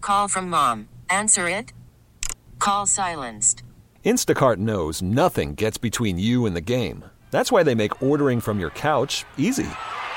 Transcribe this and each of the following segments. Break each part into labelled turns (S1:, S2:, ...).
S1: Call from mom. Answer it. Call silenced.
S2: Instacart knows nothing gets between you and the game. That's why they make ordering from your couch easy.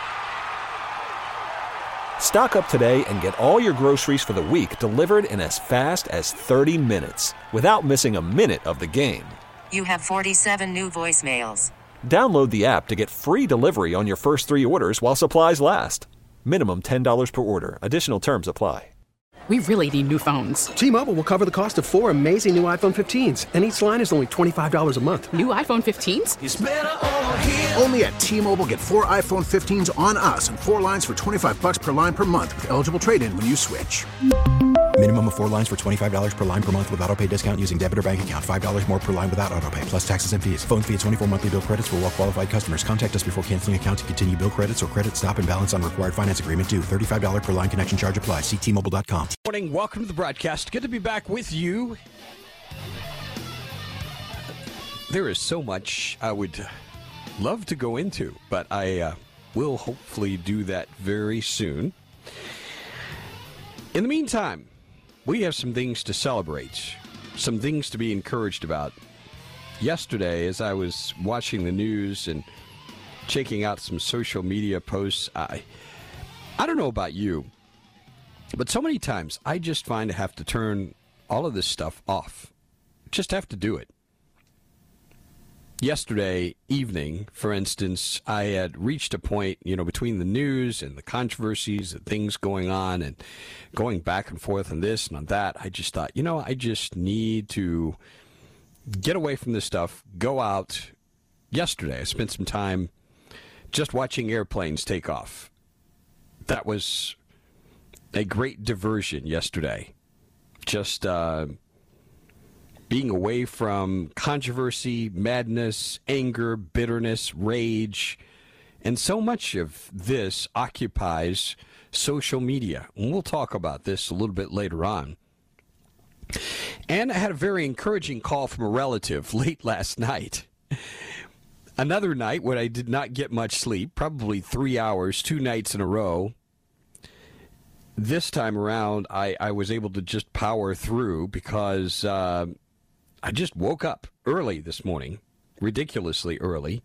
S2: Stock up today and get all your groceries for the week delivered in as fast as 30 minutes without missing a minute of the game.
S1: You have 47 new voicemails.
S2: Download the app to get free delivery on your first 3 orders while supplies last. Minimum $10 per order. Additional terms apply.
S3: We really need new phones.
S4: T-Mobile will cover the cost of 4 amazing new iPhone 15s, and each line is only $25 a month.
S3: New iPhone 15s?
S5: It's better over here. Only at T-Mobile, get 4 iPhone 15s on us and 4 lines for $25 per line per month with eligible trade-in when you switch.
S6: Minimum of 4 lines for $25 per line per month with autopay discount using debit or bank account. $5 more per line without autopay, plus taxes and fees. Phone fee at 24 monthly bill credits for well-qualified customers. Contact us before canceling account to continue bill credits or credit stop and balance on required finance agreement due. $35 per line connection charge applies. See T-Mobile.com.
S7: Morning, welcome to the broadcast. Good to be back with you. There is so much I would love to go into, but I will hopefully do that very soon. In the meantime, we have some things to celebrate, some things to be encouraged about. Yesterday, as I was watching the news and checking out some social media posts, I don't know about you, but so many times I just find I have to turn all of this stuff off. Just have to do it. Yesterday evening, for instance, I had reached a point, between the news and the controversies and things going on and going back and forth on this and on that. I just thought, I just need to get away from this stuff, go out. Yesterday, I spent some time just watching airplanes take off. That was a great diversion yesterday. Just being away from controversy, madness, anger, bitterness, rage. And so much of this occupies social media. And we'll talk about this a little bit later on. And I had a very encouraging call from a relative late last night. Another night when I did not get much sleep, probably 3 hours, 2 nights in a row. This time around, I was able to just power through because I just woke up early this morning, ridiculously early.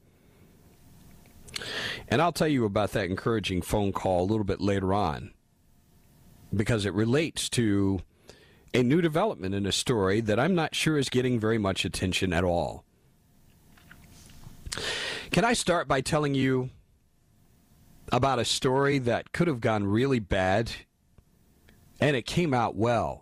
S7: And I'll tell you about that encouraging phone call a little bit later on because it relates to a new development in a story that I'm not sure is getting very much attention at all. Can I start by telling you about a story that could have gone really bad and it came out well?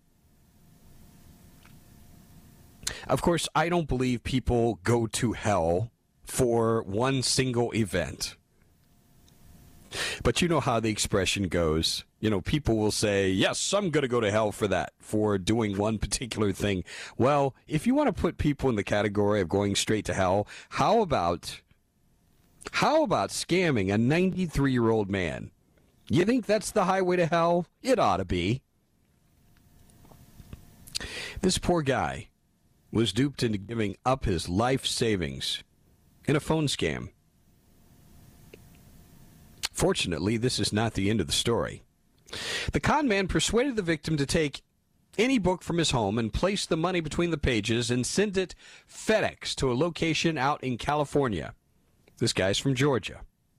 S7: Of course, I don't believe people go to hell for one single event. But you know how the expression goes. People will say, yes, I'm going to go to hell for that, for doing one particular thing. Well, if you want to put people in the category of going straight to hell, how about scamming a 93-year-old man? You think that's the highway to hell? It ought to be. This poor guy was duped into giving up his life savings in a phone scam. Fortunately, this is not the end of the story. The con man persuaded the victim to take any book from his home and place the money between the pages and send it FedEx to a location out in California. This guy's from Georgia.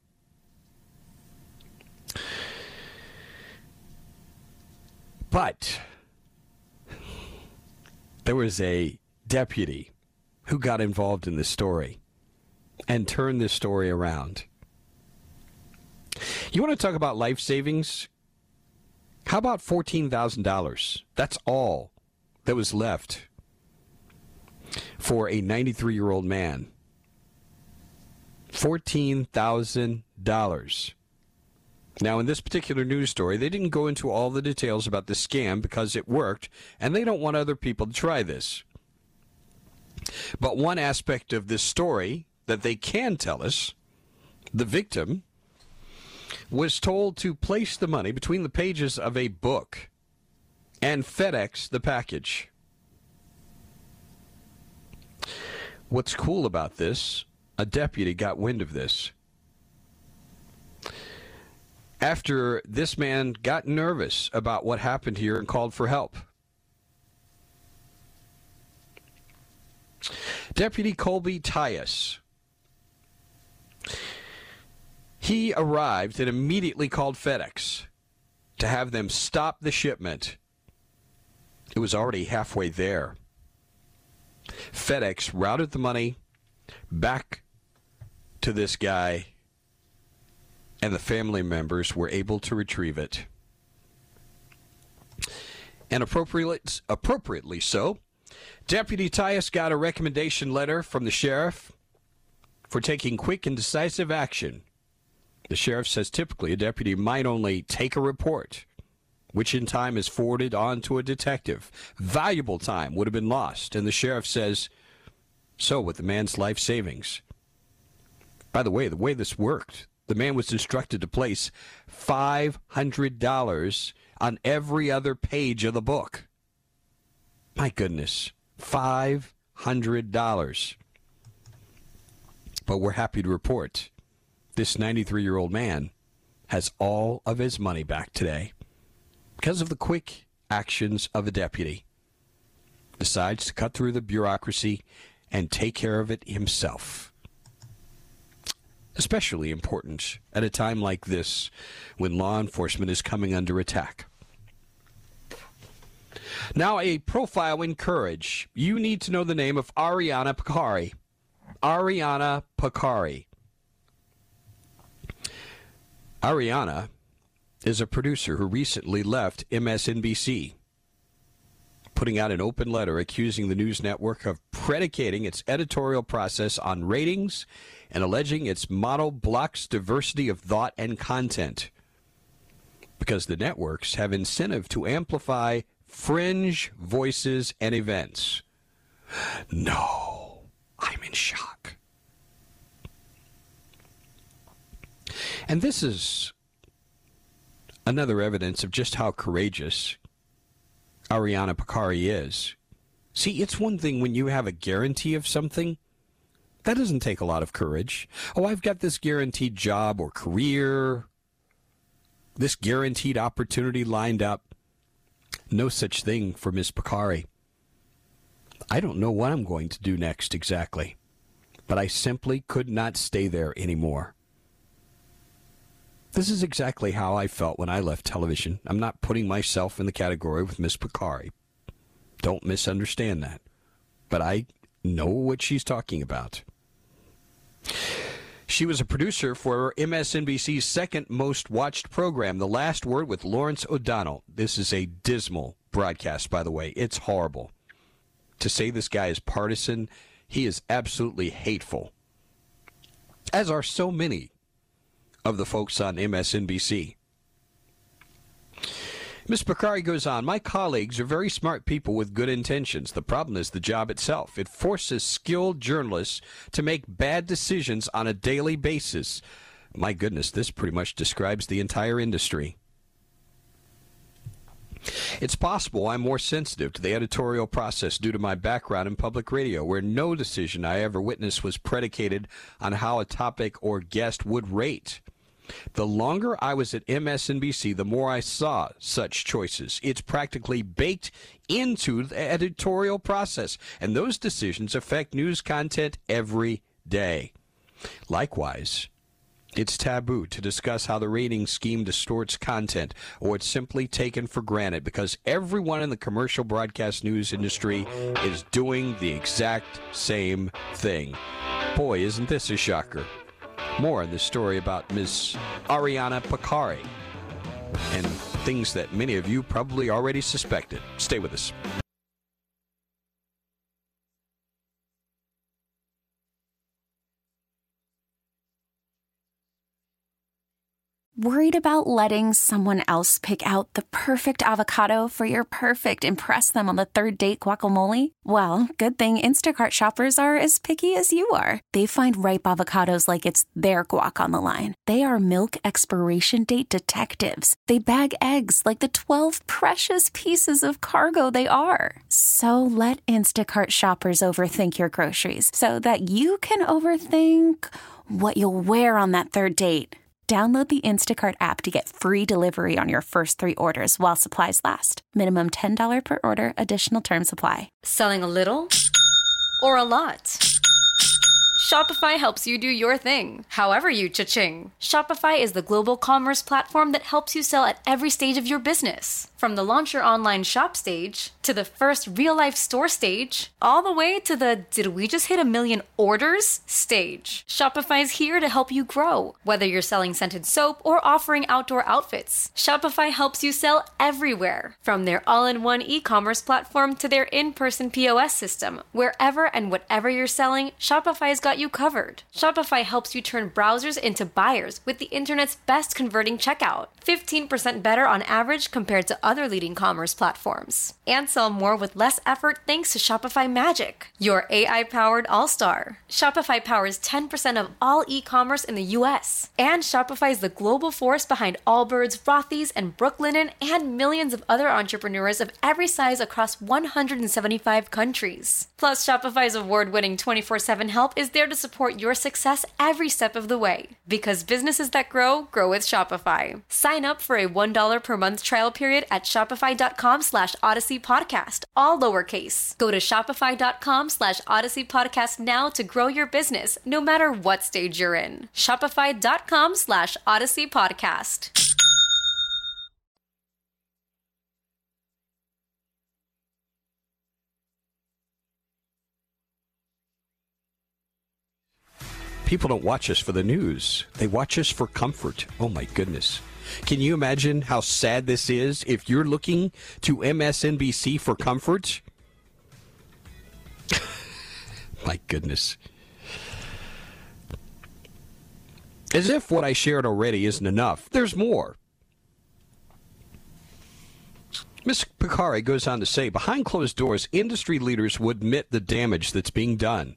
S7: But there was a deputy who got involved in this story and turned this story around. You want to talk about life savings? How about $14,000? That's all that was left for a 93-year-old man. $14,000. Now, in this particular news story, they didn't go into all the details about the scam because it worked, and they don't want other people to try this. But one aspect of this story that they can tell us, the victim was told to place the money between the pages of a book and FedEx the package. What's cool about this, a deputy got wind of this. after this man got nervous about what happened here and called for help. Deputy Colby Tyus, he arrived and immediately called FedEx to have them stop the shipment. It was already halfway there. FedEx routed the money back to this guy, and the family members were able to retrieve it. And appropriately so, Deputy Tyus got a recommendation letter from the sheriff for taking quick and decisive action. The sheriff says typically a deputy might only take a report, which in time is forwarded on to a detective. Valuable time would have been lost. And the sheriff says, so with the man's life savings. By the way this worked, the man was instructed to place $500 on every other page of the book. My goodness, $500. But we're happy to report this 93-year-old man has all of his money back today because of the quick actions of a deputy. Decides to cut through the bureaucracy and take care of it himself. Especially important at a time like this when law enforcement is coming under attack. Now, a profile in courage. You need to know the name of Ariana Pekary. Ariana Pekary. Ariana is a producer who recently left MSNBC, putting out an open letter accusing the news network of predicating its editorial process on ratings and alleging its model blocks diversity of thought and content because the networks have incentive to amplify fringe voices and events. No, I'm in shock. And this is another evidence of just how courageous Ariana Pekary is. See, it's one thing when you have a guarantee of something. That doesn't take a lot of courage. Oh, I've got this guaranteed job or career, this guaranteed opportunity lined up. No such thing for Miss Pekary. I don't know what I'm going to do next exactly, but I simply could not stay there anymore. This is exactly how I felt when I left television. I'm not putting myself in the category with Miss Pekary. Don't misunderstand that. But I know what she's talking about. She was a producer for MSNBC's second most watched program, The Last Word with Lawrence O'Donnell. This is a dismal broadcast, by the way. It's horrible. To say this guy is partisan, he is absolutely hateful. As are so many of the folks on MSNBC. Ms. Pekary goes on, my colleagues are very smart people with good intentions. The problem is the job itself. It forces skilled journalists to make bad decisions on a daily basis. My goodness, this pretty much describes the entire industry. It's possible I'm more sensitive to the editorial process due to my background in public radio, where no decision I ever witnessed was predicated on how a topic or guest would rate. The longer I was at MSNBC, the more I saw such choices. It's practically baked into the editorial process, and those decisions affect news content every day. Likewise, it's taboo to discuss how the rating scheme distorts content, or it's simply taken for granted because everyone in the commercial broadcast news industry is doing the exact same thing. Boy, isn't this a shocker. More on this story about Ms. Ariana Pekary and things that many of you probably already suspected. Stay with us.
S8: Worried about letting someone else pick out the perfect avocado for your perfect impress them on the third date guacamole? Well, good thing Instacart shoppers are as picky as you are. They find ripe avocados like it's their guac on the line. They are milk expiration date detectives. They bag eggs like the 12 precious pieces of cargo they are. So let Instacart shoppers overthink your groceries so that you can overthink what you'll wear on that third date. Download the Instacart app to get free delivery on your first 3 orders while supplies last. Minimum $10 per order. Additional terms apply.
S9: Selling a little or a lot? Shopify helps you do your thing, however you cha-ching. Shopify is the global commerce platform that helps you sell at every stage of your business. From the launch your online shop stage, to the first real-life store stage, all the way to the did we just hit 1 million orders stage. Shopify's here to help you grow. Whether you're selling scented soap or offering outdoor outfits, Shopify helps you sell everywhere. From their all-in-one e-commerce platform to their in-person POS system, wherever and whatever you're selling, Shopify's got you covered. Shopify helps you turn browsers into buyers with the internet's best converting checkout. 15% better on average compared to other leading commerce platforms. And sell more with less effort thanks to Shopify Magic, your AI-powered all-star. Shopify powers 10% of all e-commerce in the US. And Shopify is the global force behind Allbirds, Rothy's, and Brooklinen, and millions of other entrepreneurs of every size across 175 countries. Plus, Shopify's award-winning 24/7 help is there to support your success every step of the way. Because businesses that grow, grow with Shopify. Sign up for a $1 per month trial period at shopify.com/Odyssey Podcast, all lowercase. Go to shopify.com/Odyssey Podcast now to grow your business, no matter what stage you're in. Shopify.com/Odyssey Podcast.
S7: People don't watch us for the news. They watch us for comfort. Oh, my goodness. Can you imagine how sad this is if you're looking to MSNBC for comfort? My goodness. As if what I shared already isn't enough. There's more. Ms. Picari goes on to say, behind closed doors, industry leaders would admit the damage that's being done.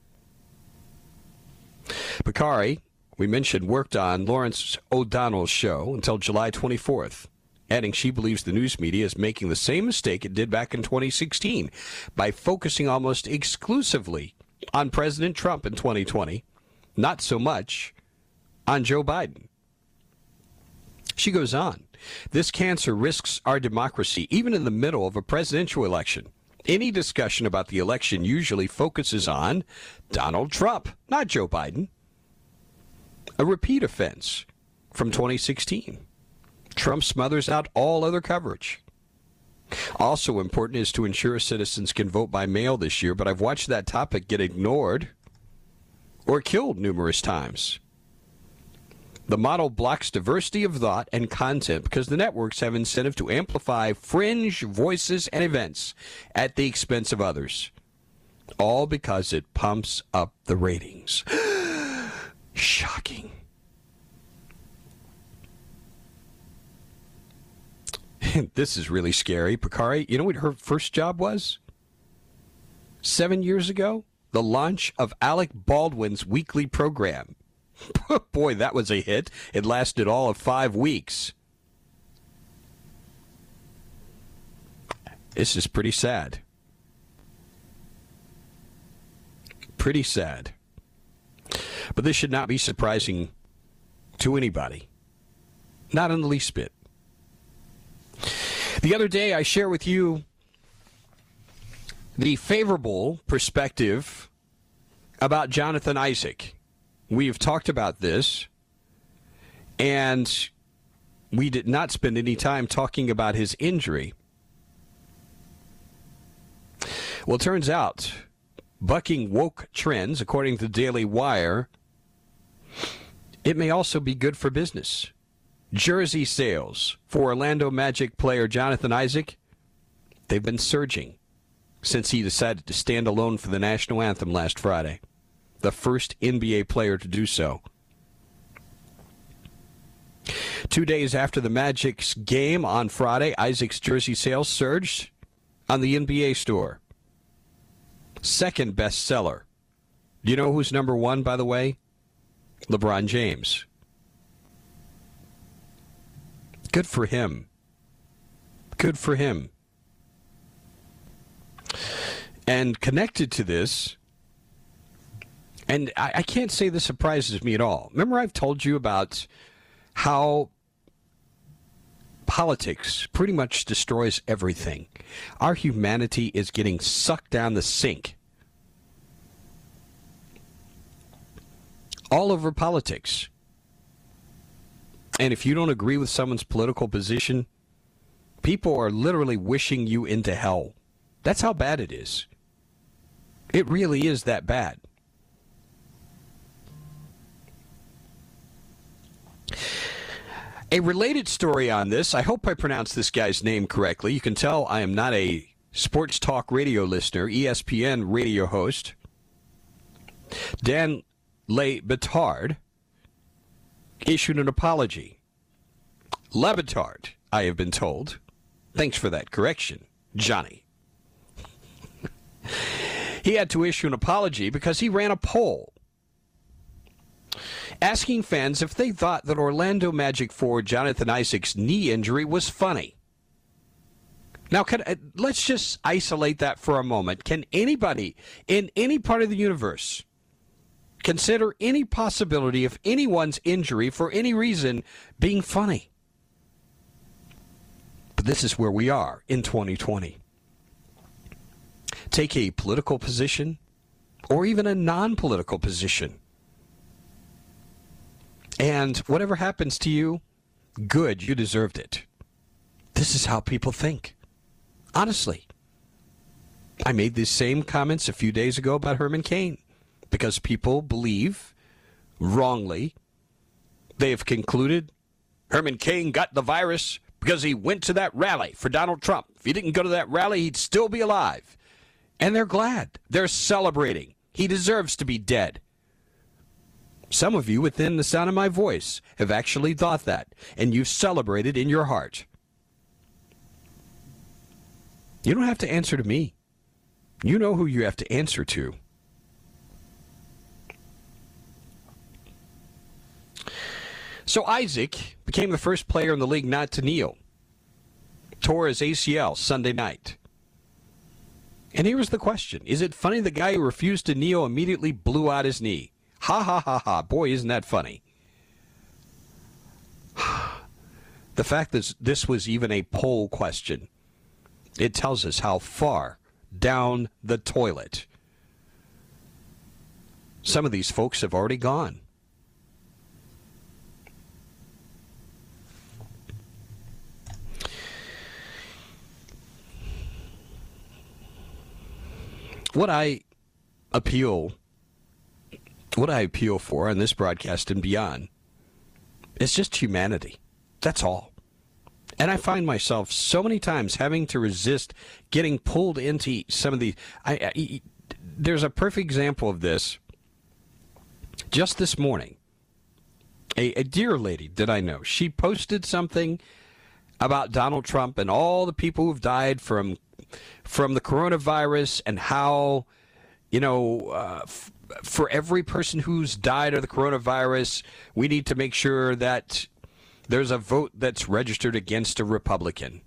S7: Picari, we mentioned, worked on Lawrence O'Donnell's show until July 24th, adding she believes the news media is making the same mistake it did back in 2016 by focusing almost exclusively on President Trump in 2020, not so much on Joe Biden. She goes on, this cancer risks our democracy even in the middle of a presidential election. Any discussion about the election usually focuses on Donald Trump, not Joe Biden. A repeat offense from 2016. Trump smothers out all other coverage. Also important is to ensure citizens can vote by mail this year, but I've watched that topic get ignored or killed numerous times. The model blocks diversity of thought and content because the networks have incentive to amplify fringe voices and events at the expense of others. All because it pumps up the ratings. Shocking. This is really scary. Picari, you know what her first job was? 7 years ago? The launch of Alec Baldwin's weekly program. Boy, that was a hit. It lasted all of 5 weeks. This is pretty sad. Pretty sad. But this should not be surprising to anybody. Not in the least bit. The other day, I share with you the favorable perspective about Jonathan Isaac. We have talked about this, and we did not spend any time talking about his injury. Well, it turns out, bucking woke trends, according to the Daily Wire, it may also be good for business. Jersey sales for Orlando Magic player Jonathan Isaac, they've been surging since he decided to stand alone for the national anthem last Friday. The first NBA player to do so. 2 days after the Magic's game on Friday, Isaac's jersey sales surged on the NBA store. Second bestseller. Do you know who's number one, by the way? LeBron James. Good for him. Good for him. And connected to this, and I can't say this surprises me at all. Remember I've told you about how politics pretty much destroys everything. Our humanity is getting sucked down the sink. All over politics. And if you don't agree with someone's political position, people are literally wishing you into hell. That's how bad it is. It really is that bad. A related story on this, I hope I pronounced this guy's name correctly. You can tell I am not a sports talk radio listener, ESPN radio host. Dan Le Batard issued an apology. Le Batard, I have been told. Thanks for that correction, Johnny. He had to issue an apology because he ran a poll asking fans if they thought that Orlando Magic forward Jonathan Isaac's knee injury was funny. Now, let's just isolate that for a moment. Can anybody in any part of the universe consider any possibility of anyone's injury for any reason being funny? But this is where we are in 2020. Take a political position or even a non-political position. And whatever happens to you, good, you deserved it. This is how people think. Honestly. I made these same comments a few days ago about Herman Cain because people believe, wrongly, they have concluded Herman Cain got the virus because he went to that rally for Donald Trump. If he didn't go to that rally, he'd still be alive. And they're glad. They're celebrating. He deserves to be dead. Some of you within the sound of my voice have actually thought that, and you've celebrated in your heart. You don't have to answer to me. You know who you have to answer to. So Isaac became the first player in the league not to kneel. Tore his ACL Sunday night. And here was the question. Is it funny the guy who refused to kneel immediately blew out his knee? Ha, ha, ha, ha. Boy, isn't that funny. The fact that this was even a poll question, it tells us how far down the toilet some of these folks have already gone. What I appeal for on this broadcast and beyond is just humanity. That's all. And I find myself so many times having to resist getting pulled into some of the... there's a perfect example of this. Just this morning, a dear lady that I know, she posted something about Donald Trump and all the people who've died from the coronavirus and how, for every person who's died of the coronavirus, we need to make sure that there's a vote that's registered against a Republican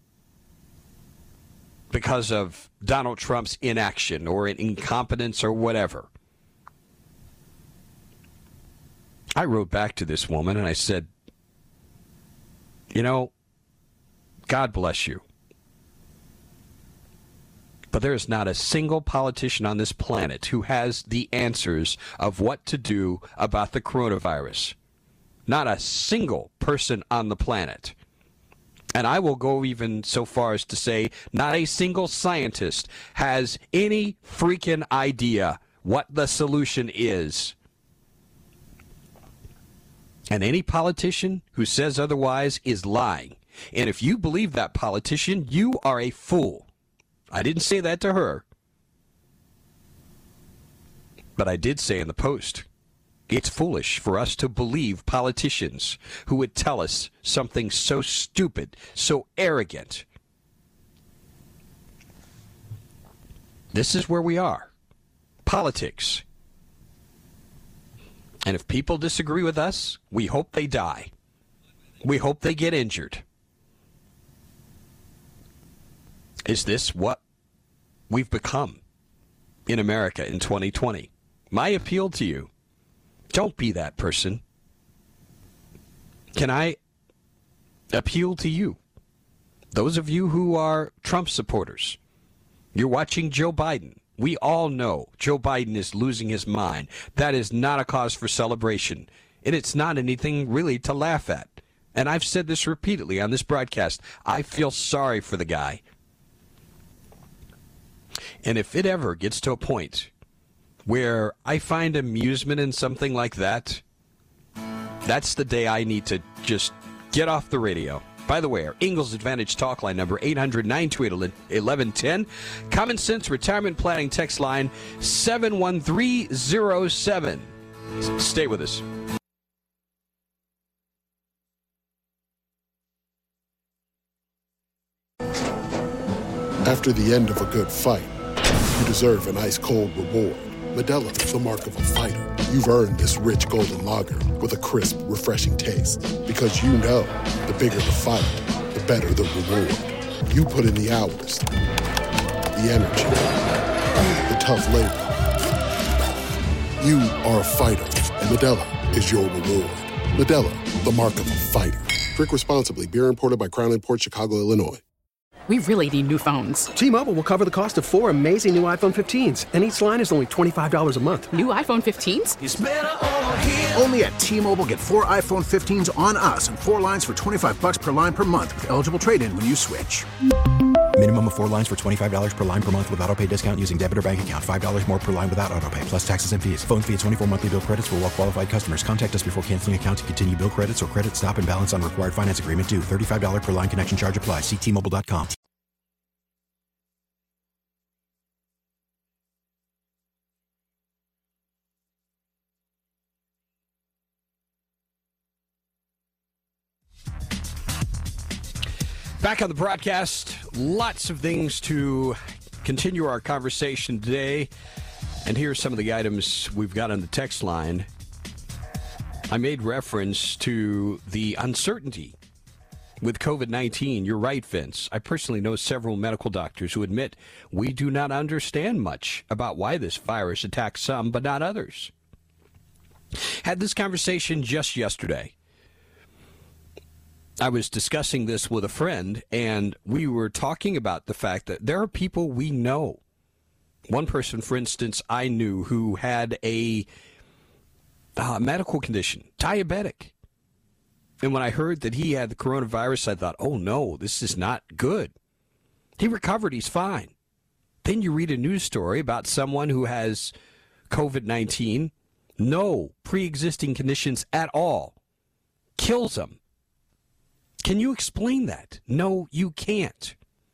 S7: because of Donald Trump's inaction or incompetence or whatever. I wrote back to this woman and I said, God bless you. But there is not a single politician on this planet who has the answers of what to do about the coronavirus. Not a single person on the planet. And I will go even so far as to say not a single scientist has any freaking idea what the solution is. And any politician who says otherwise is lying. And if you believe that politician, you are a fool. I didn't say that to her. But I did say in the post, it's foolish for us to believe politicians who would tell us something so stupid, so arrogant. This is where we are. Politics. And if people disagree with us, we hope they die. We hope they get injured. Is this what we've become in America in 2020? My appeal to you, don't be that person. Can I appeal to you? Those of you who are Trump supporters, you're watching Joe Biden. We all know Joe Biden is losing his mind. That is not a cause for celebration, and it's not anything really to laugh at. And I've said this repeatedly on this broadcast. I feel sorry for the guy. And if it ever gets to a point where I find amusement in something like that, that's the day I need to just get off the radio. By the way, our Ingalls Advantage talk line number 800-928-1110. Common Sense Retirement Planning text line 71307. Stay with us.
S10: After the end of a good fight, you deserve an ice-cold reward. Modelo is the mark of a fighter. You've earned this rich golden lager with a crisp, refreshing taste. Because you know, the bigger the fight, the better the reward. You put in the hours, the energy, the tough labor. You are a fighter, and Modelo is your reward. Modelo, the mark of a fighter. Drink responsibly. Beer imported by Crown Imports, Chicago, Illinois.
S3: We really need new phones.
S4: T-Mobile will cover the cost of 4 amazing new iPhone 15s, and each line is only $25 a month.
S3: New iPhone 15s?
S5: It's better over here. Only at T-Mobile, get 4 iPhone 15s on us and 4 lines for $25 per line per month with eligible trade-in when you switch.
S6: Minimum of 4 lines for $25 per line per month with autopay discount using debit or bank account. $5 more per line without autopay, plus taxes and fees. Phone fee at 24 monthly bill credits for well-qualified customers. Contact us before canceling account to continue bill credits or credit stop and balance on required finance agreement due. $35 per line connection charge applies. See T-Mobile.com.
S7: Back on the broadcast, lots of things to continue our conversation today. And here are some of the items we've got on the text line. I made reference to the uncertainty with COVID-19. You're right, Vince. I personally know several medical doctors who admit we do not understand much about why this virus attacks some, but not others. Had this conversation just yesterday. I was discussing this with a friend, and we were talking about the fact that there are people we know. One person, for instance, I knew who had a medical condition, diabetic. And when I heard that he had the coronavirus, I thought, oh no, this is not good. He recovered, he's fine. Then you read a news story about someone who has COVID-19, no pre-existing conditions at all, kills them. Can you explain that? No, you can't.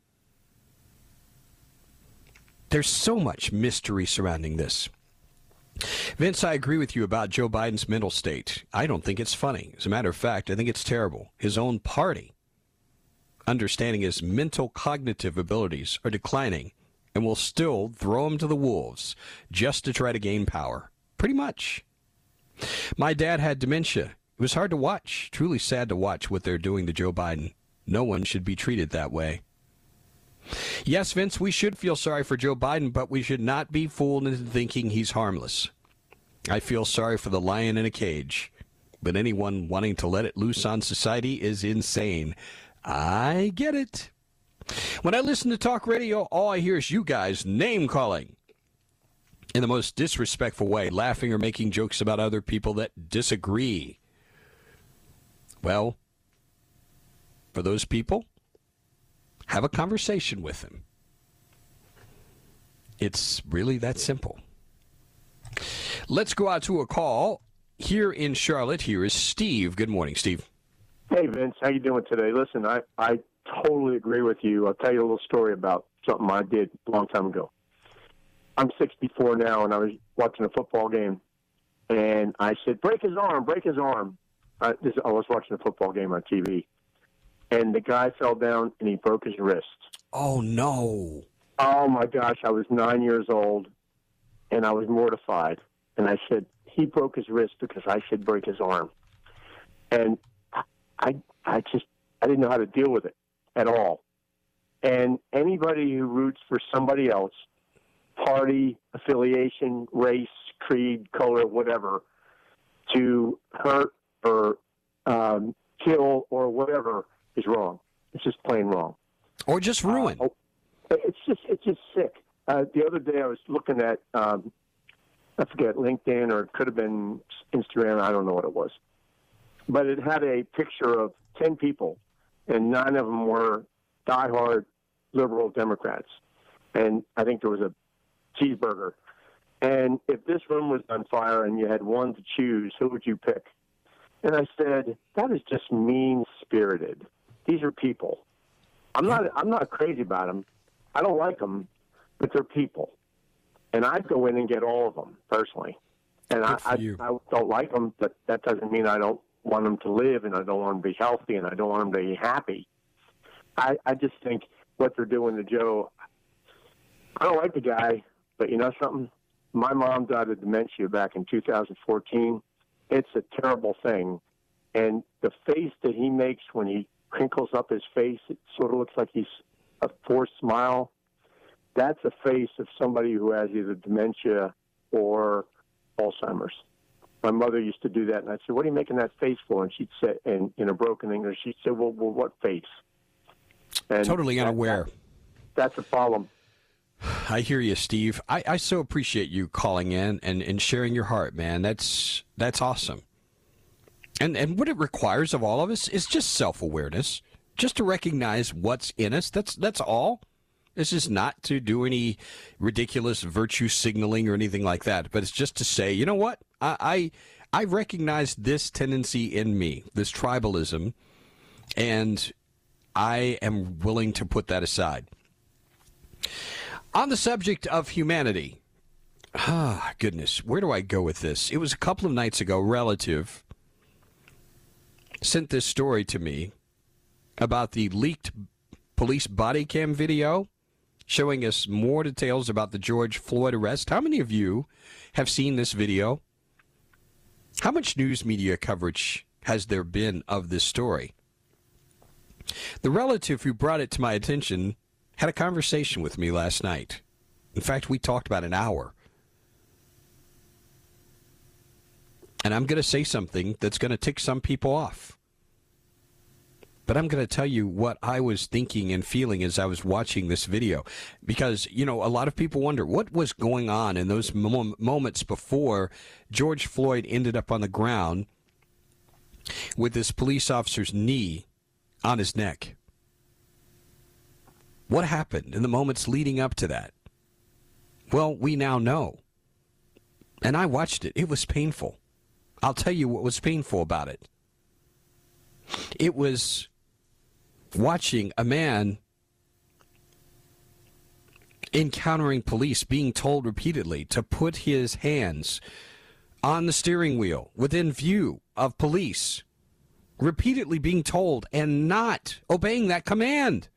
S7: There's so much mystery surrounding this. Vince, I agree with you about Joe Biden's mental state. I don't think it's funny. As a matter of fact, I think it's terrible. His own party, understanding his mental cognitive abilities, are declining and will still throw him to the wolves just to try to gain power. Pretty much. My dad had dementia. It was hard to watch, truly sad to watch what they're doing to Joe Biden. No one should be treated that way. Yes, Vince, we should feel sorry for Joe Biden, but we should not be fooled into thinking he's harmless. I feel sorry for the lion in a cage, but anyone wanting to let it loose on society is insane. I get it. When I listen to talk radio, all I hear is you guys name-calling in the most disrespectful way, laughing or making jokes about other people that disagree. Well, for those people, have a conversation with them. It's really that simple. Let's go out to a call here in Charlotte. Here is Steve. Good morning, Steve.
S11: Hey, Vince. How you doing today? Listen, I totally agree with you. I'll tell you a little story about something I did a long time ago. I'm 64 now, and I was watching a football game, and I said, break his arm, break his arm. I was watching a football game on TV, and the guy fell down, and he broke his wrist.
S7: Oh, no.
S11: Oh, my gosh. I was 9 years old, and I was mortified. And I said, he broke his wrist because I said break his arm. And I didn't know how to deal with it at all. And anybody who roots for somebody else, party, affiliation, race, creed, color, whatever, to hurt or kill, or whatever is wrong. It's just plain wrong.
S7: Or just ruin.
S11: It's just sick. The other day I was looking at, I forget, LinkedIn, or it could have been Instagram. I don't know what it was. But it had a picture of 10 people, and 9 of them were diehard liberal Democrats. And I think there was a cheeseburger. And if this room was on fire and you had one to choose, who would you pick? And I said, that is just mean-spirited. These are people. I'm not crazy about them. I don't like them, but they're people. And I'd go in and get all of them, personally. And I don't like them, but that doesn't mean I don't want them to live, and I don't want them to be healthy, and I don't want them to be happy. I just think what they're doing to Joe, I don't like the guy, but you know something? My mom died of dementia back in 2014. It's a terrible thing. And the face that he makes when he crinkles up his face, it sort of looks like he's a forced smile. That's a face of somebody who has either dementia or Alzheimer's. My mother used to do that, and I'd say, what are you making that face for? And she'd say, in a broken English, she'd say, well what face? And
S7: totally unaware.
S11: That's a problem.
S7: I hear you, Steve. I so appreciate you calling in and sharing your heart, man. That's awesome. And what it requires of all of us is just self-awareness, just to recognize what's in us. That's all. This is not to do any ridiculous virtue signaling or anything like that, but it's just to say, you know what? I recognize this tendency in me, this tribalism, and I am willing to put that aside. On the subject of humanity, goodness, where do I go with this? It was a couple of nights ago, relative sent this story to me about the leaked police body cam video showing us more details about the George Floyd arrest. How many of you have seen this video? How much news media coverage has there been of this story? The relative who brought it to my attention had a conversation with me last night. In fact, we talked about an hour. And I'm going to say something that's going to tick some people off. But I'm going to tell you what I was thinking and feeling as I was watching this video. Because, you know, a lot of people wonder what was going on in those moments before George Floyd ended up on the ground with this police officer's knee on his neck. What happened in the moments leading up to that? Well, we now know. And I watched it. It was painful. I'll tell you what was painful about it. It was watching a man encountering police, being told repeatedly to put his hands on the steering wheel within view of police, repeatedly being told and not obeying that command.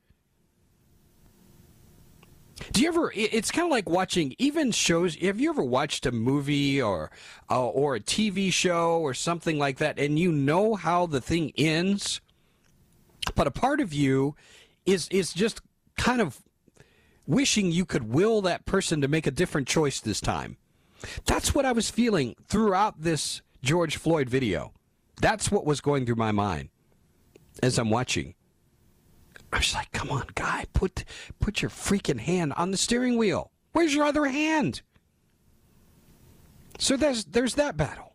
S7: Do you ever, it's kind of like watching even shows, have you ever watched a movie or a TV show or something like that, and you know how the thing ends, but a part of you is just kind of wishing you could will that person to make a different choice this time? That's what I was feeling throughout this George Floyd video. That's what was going through my mind as I'm watching. I was like, come on, guy, put your freaking hand on the steering wheel. Where's your other hand? So there's that battle.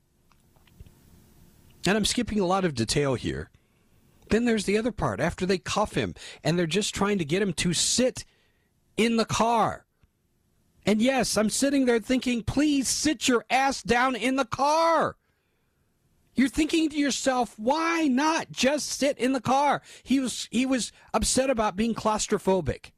S7: And I'm skipping a lot of detail here. Then there's the other part, after they cuff him, and they're just trying to get him to sit in the car. And yes, I'm sitting there thinking, please sit your ass down in the car. You're thinking to yourself, why not just sit in the car? He was upset about being claustrophobic.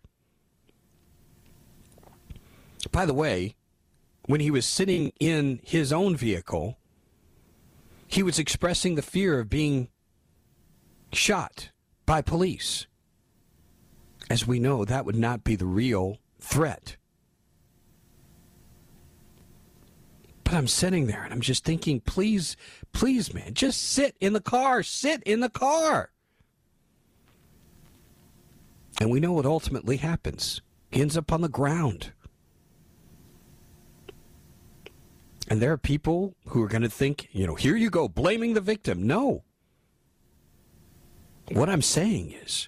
S7: By the way, when he was sitting in his own vehicle, he was expressing the fear of being shot by police. As we know, that would not be the real threat. But I'm sitting there and I'm just thinking, please, man, just sit in the car. Sit in the car. And we know what ultimately happens. He ends up on the ground. And there are people who are going to think, here you go, blaming the victim. No. What I'm saying is,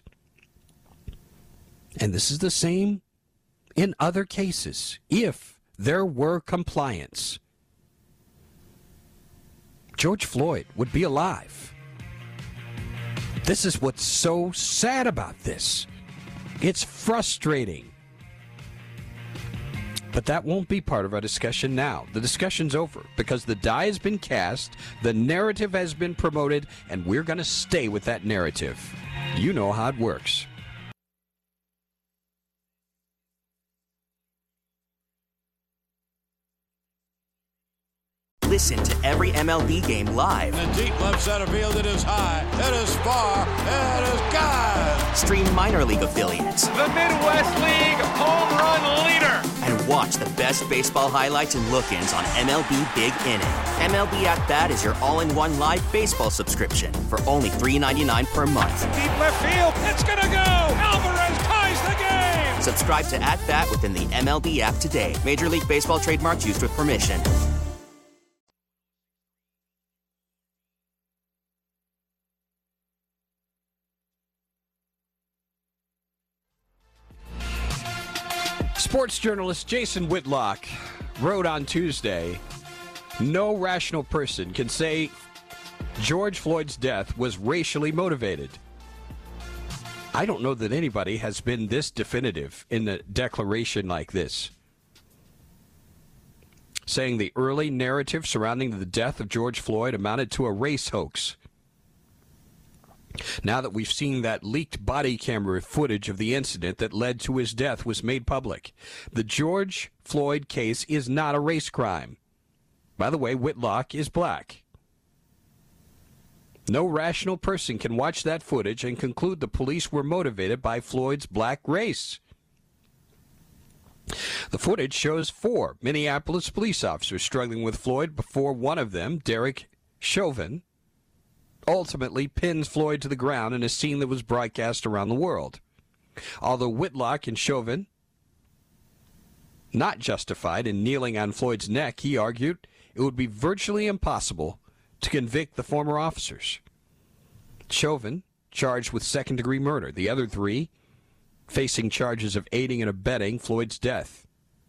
S7: and this is the same in other cases, if there were compliance, George Floyd would be alive. This is what's so sad about this. It's frustrating. But that won't be part of our discussion now. The discussion's over because the die has been cast, the narrative has been promoted, and we're going to stay with that narrative. You know how it works.
S12: Listen to every MLB game live.
S13: In the deep left center field, it is high, it is far, it is gone.
S12: Stream minor league affiliates.
S14: The Midwest League home run leader.
S12: And watch the best baseball highlights and look-ins on MLB Big Inning. MLB At Bat is your all-in-one live baseball subscription for only $3.99 per month.
S14: Deep left field, it's gonna go. Alvarez ties the game.
S12: Subscribe to At Bat within the MLB app today. Major League Baseball trademarks used with permission.
S7: Sports journalist Jason Whitlock wrote on Tuesday, no rational person can say George Floyd's death was racially motivated. I don't know that anybody has been this definitive in a declaration like this, saying the early narrative surrounding the death of George Floyd amounted to a race hoax. Now that we've seen that leaked body camera footage of the incident that led to his death was made public, the George Floyd case is not a race crime. By the way, Whitlock is black. No rational person can watch that footage and conclude the police were motivated by Floyd's black race. The footage shows 4 Minneapolis police officers struggling with Floyd before one of them, Derek Chauvin, ultimately pins Floyd to the ground in a scene that was broadcast around the world. Although Whitlock and Chauvin not justified in kneeling on Floyd's neck, he argued it would be virtually impossible to convict the former officers. Chauvin charged with second-degree murder. The other 3 facing charges of aiding and abetting Floyd's death.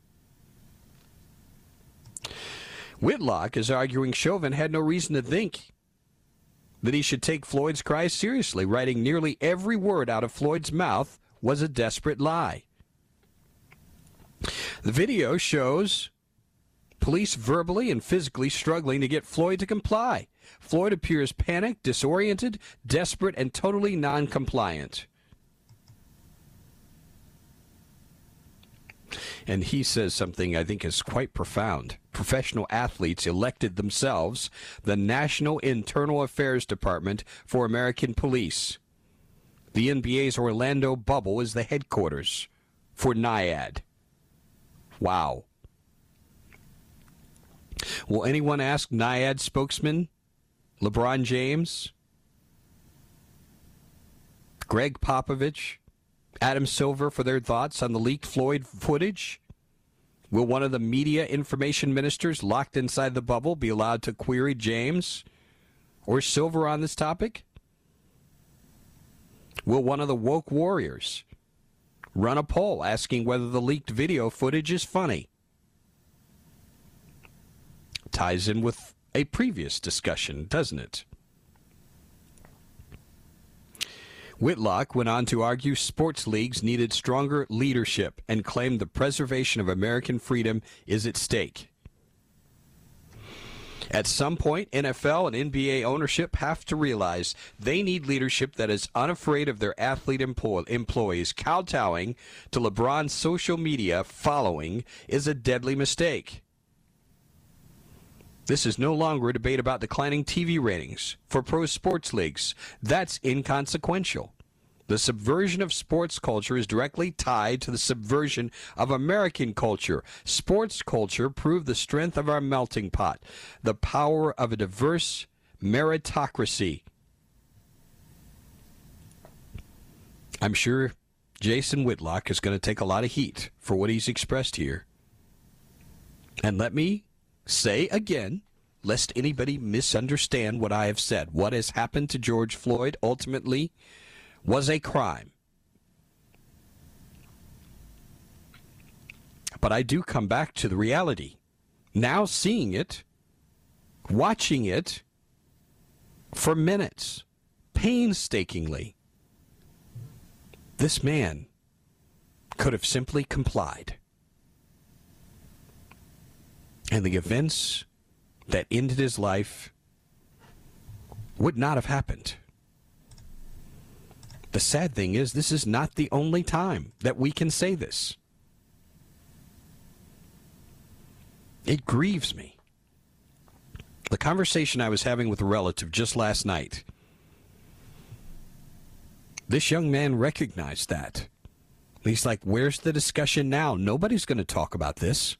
S7: Whitlock is arguing Chauvin had no reason to think that he should take Floyd's cries seriously, writing nearly every word out of Floyd's mouth was a desperate lie. The video shows police verbally and physically struggling to get Floyd to comply. Floyd appears panicked, disoriented, desperate, and totally non-compliant. And he says something I think is quite profound. Professional athletes elected themselves the National Internal Affairs Department for American Police. The NBA's Orlando bubble is the headquarters for NIAD. Wow. Will anyone ask NIAD spokesman LeBron James, Greg Popovich, Adam Silver for their thoughts on the leaked Floyd footage? Will one of the media information ministers locked inside the bubble be allowed to query James or Silver on this topic? Will one of the woke warriors run a poll asking whether the leaked video footage is funny? Ties in with a previous discussion, doesn't it? Whitlock went on to argue sports leagues needed stronger leadership and claimed the preservation of American freedom is at stake. At some point, NFL and NBA ownership have to realize they need leadership that is unafraid of their athlete employees. Kowtowing to LeBron's social media following is a deadly mistake. This is no longer a debate about declining TV ratings for pro sports leagues. That's inconsequential. The subversion of sports culture is directly tied to the subversion of American culture. Sports culture proved the strength of our melting pot, the power of a diverse meritocracy. I'm sure Jason Whitlock is going to take a lot of heat for what he's expressed here. And let me say again, lest anybody misunderstand what I have said. What has happened to George Floyd ultimately was a crime. But I do come back to the reality. Now seeing it, watching it for minutes, painstakingly, this man could have simply complied. And the events that ended his life would not have happened. The sad thing is, this is not the only time that we can say this. It grieves me. The conversation I was having with a relative just last night, this young man recognized that. He's like, where's the discussion now? Nobody's going to talk about this.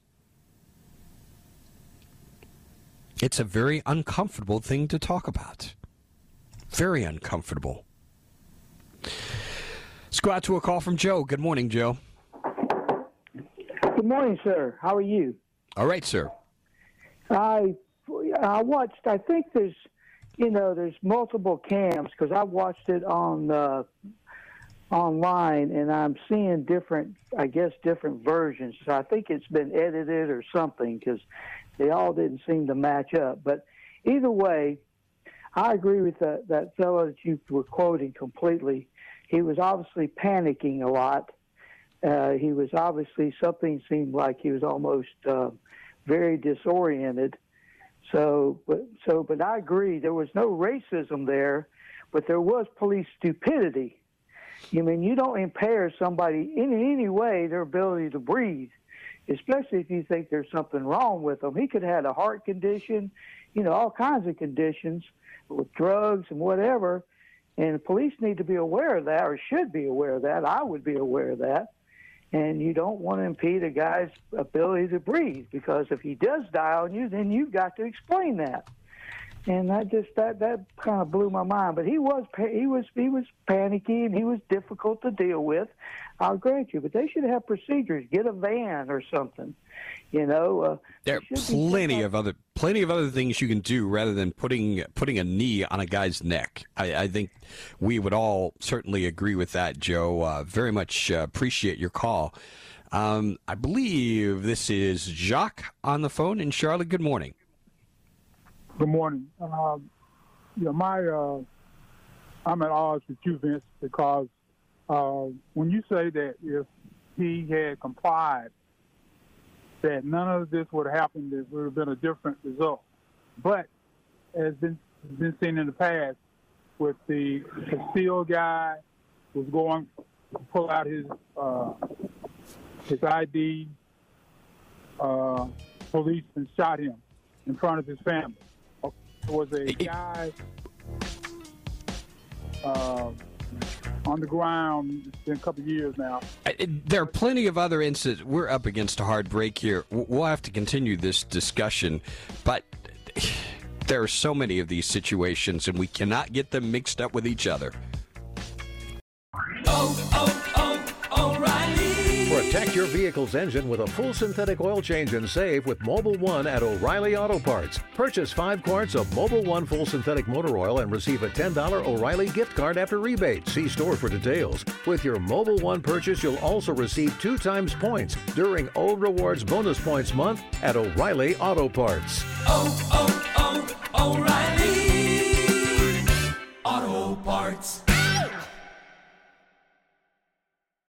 S7: It's a very uncomfortable thing to talk about. Very uncomfortable. Let's go out to a call from Joe. Good morning, Joe.
S15: Good morning, sir. How are you?
S7: All right, sir.
S15: I watched, I think there's multiple cams because I watched it on online, and I'm seeing different versions. So I think it's been edited or something because they all didn't seem to match up. But either way, I agree with that fellow that you were quoting completely. He was obviously panicking a lot. He was obviously, something seemed like he was almost very disoriented. But I agree, there was no racism there, but there was police stupidity. I mean, you don't impair somebody in any way their ability to breathe, especially if you think there's something wrong with them. He could have had a heart condition, all kinds of conditions with drugs and whatever, and the police need to be aware of that, or should be aware of that. I would be aware of that. And you don't want to impede a guy's ability to breathe, because if he does die on you, then you've got to explain that. And that kind of blew my mind. But he was panicky, and he was difficult to deal with. I'll grant you, but they should have procedures. Get a van or something. There are plenty of other things you can do rather than putting a knee on a guy's neck. I think we would all certainly agree with that, Joe. Very much appreciate your call. I believe this is Jacques on the phone in Charlotte. Good morning.
S16: Good morning. I'm at odds with you, Vince, because when you say that if he had complied, that none of this would have happened, it would have been a different result. But as been seen in the past, with the Castile guy was going to pull out his ID, police and shot him in front of his family. There was a guy on the ground. It's been a couple of years now.
S7: There are plenty of other incidents. We're up against a hard break here. We'll have to continue this discussion, but there are so many of these situations, and we cannot get them mixed up with each other.
S17: O'Reilly. Protect your vehicle's engine with a full synthetic oil change and save with Mobil 1 at O'Reilly Auto Parts. Purchase 5 quarts of Mobil 1 full synthetic motor oil and receive a $10 O'Reilly gift card after rebate. See store for details. With your Mobil 1 purchase, you'll also receive 2 times points during Old Rewards Bonus Points Month at O'Reilly Auto Parts.
S18: O'Reilly.